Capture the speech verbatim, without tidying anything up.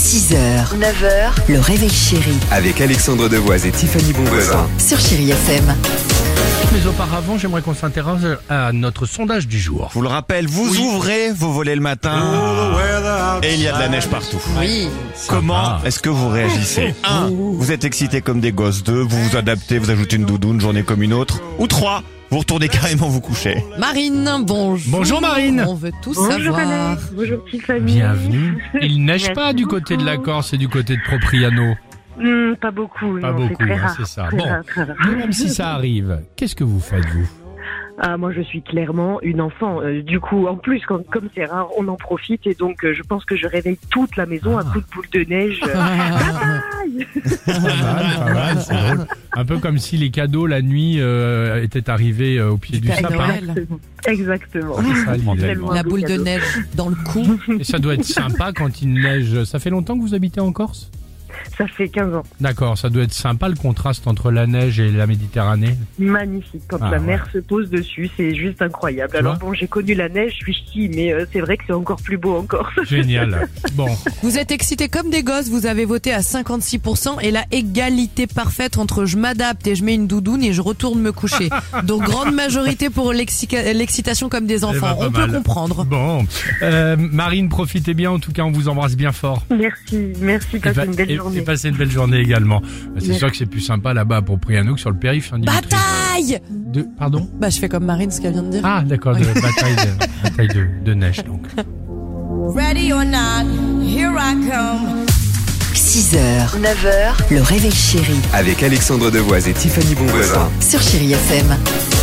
six heures, neuf heures, le réveil chéri Avec Alexandre Devoise et Tiffany Bonvoisin. sur Chéri F M. Mais auparavant, j'aimerais qu'on s'intéresse à notre sondage du jour. Je vous le rappelle, vous ouvrez vos volets le matin et il y a de la neige partout. Oui. Comment est-ce que vous réagissez? un. Vous êtes excité comme des gosses. deux. Vous vous adaptez, vous ajoutez une doudoune, journée comme une autre. Ou trois. Vous retournez carrément vous coucher. Marine, bonjour. Bonjour, Marine. On veut tout Bonjour savoir. Alex, bonjour Tiffany. Bienvenue. Il neige pas du côté de la beaucoup. Corse et du côté de Propriano. Hmm, Pas beaucoup, Pas non, beaucoup, c'est très hein, rare. c'est ça. Très Bon. rare, très rare. Mais même si ça arrive, qu'est-ce que vous faites, vous? Ah, moi je suis clairement une enfant. Euh, du coup, en plus, comme comme c'est rare, on en profite et donc euh, je pense que je réveille toute la maison à coups de boule de neige. Euh, bye Pas mal, pas mal, c'est drôle. Un peu comme si les cadeaux la nuit euh, étaient arrivés euh, au pied du Père sapin. Noël. Exactement. C'est ça, l'idée. Tellement La un beau boule de cadeau. neige dans le cou. Et ça doit être sympa quand il neige. Ça fait longtemps que vous habitez en Corse? Ça fait quinze ans. D'accord, ça doit être sympa le contraste entre la neige et la Méditerranée. Magnifique. Quand Ah, la ouais. mer se pose dessus, c'est juste incroyable. Tu Alors vois bon, j'ai connu la neige, je suis ch'ti, mais euh, c'est vrai que c'est encore plus beau encore. Génial. Bon, Vous êtes excités comme des gosses, vous avez voté à cinquante-six pour cent et la égalité parfaite entre je m'adapte et je mets une doudoune et je retourne me coucher. Donc grande majorité pour l'exci- l'excitation comme des Eh ben, enfants. pas On peut mal. comprendre. bon. Euh, Marine, profitez bien. En tout cas, on vous embrasse bien fort. Merci, merci, Et, passez pa- une belle et- journée. et passez une belle journée également. C'est Merci. sûr que c'est plus sympa là-bas à Propriano que sur le périph'. Hein, Dimitri. Bataille de, Pardon Bah je fais comme Marine ce qu'elle vient de dire. Ah, d'accord, de bataille, de, bataille de, de neige donc. Ready or not, here I come. six heures, neuf heures, le réveil chéri Avec Alexandre Devoise et Tiffany Bonvoisin. sur Chéri F M.